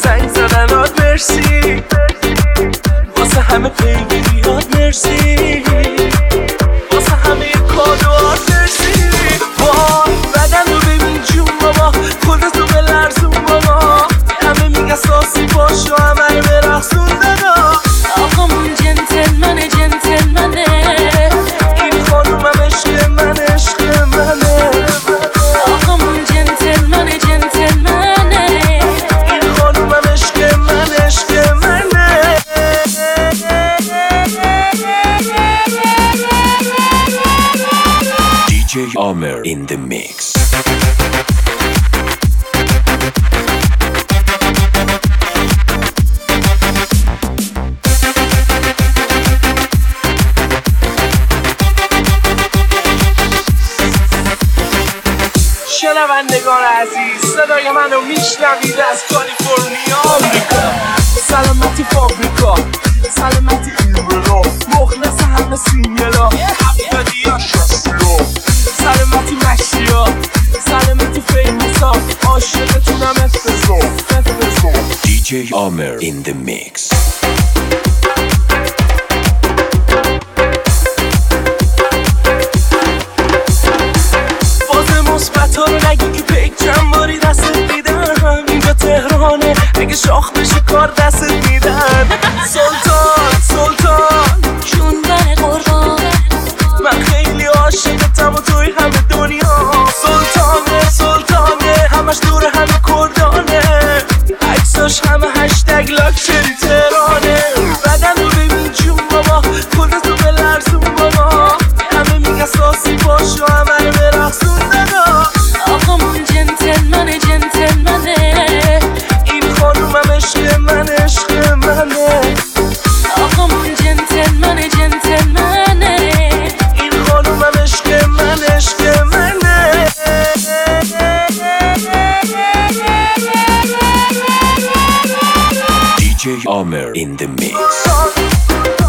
زنگ زدنات مرسی، واسه همه پیگیریات مرسی، واسه همه کادوات مرسی. وای بدن رو ببین جون بابا، خودتو بلرزون بابا، همه میگه ساسی باشو همه رو برقصون دادا. آقامون جنتلمنه جنتلمنه، این خانومم عشق من عشق منه. آقامون جنتلمنه جنتلمنه، این خانومم عشق من عشق منه. DJ Amer in the mix. شنوندگان عزیز، صدای منو میشنوید از کالیفرنیا آمریکا. سلامتی فابریکا، سلامتی ایرلا، مخلص همه سینگلا، هفتادیا شستیا، سلامتی مشیا، سلامتی فیمسا، عاشقتونم افزا. DJ Amer in the mix. مثبتا رو نگی که پیک چند باری دستت میدن، اینجا تهرانه اگه شاخ بشه کار دستت میدن. سلطان سلطان جون بر قربان، من خیلی عاشقتم و توی همه دنیا. سلطانه سلطانه همش دور همه کردانه، عکساش همه هشتگ لاکچری تهرانه. بدن رو ببین جون بابا، خودتو بلرزون بابا، همه میگه ساسی باشو همه رو برقصون دادا. آقامون جنتلمنه جنتلمنه، این خانومم عشق من عشق منه. آقامون جنتلمنه جنتلمنه، این خانومم عشق من عشق منه. DJ Amer in the mix.